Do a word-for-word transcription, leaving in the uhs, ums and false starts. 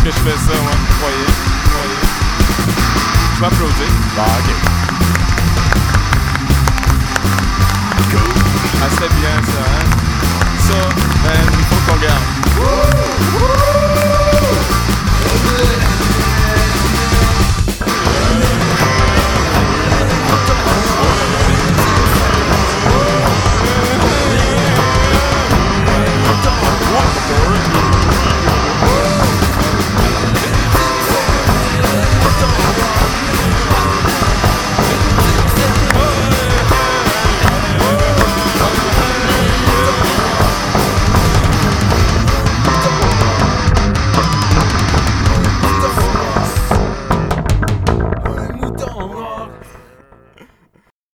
que je fais ça, ouais. Croyez, croyez. Je vais applaudir. Bon, ok. Ah, c'était bien ça, hein? Ça, ben, il faut qu'on garde.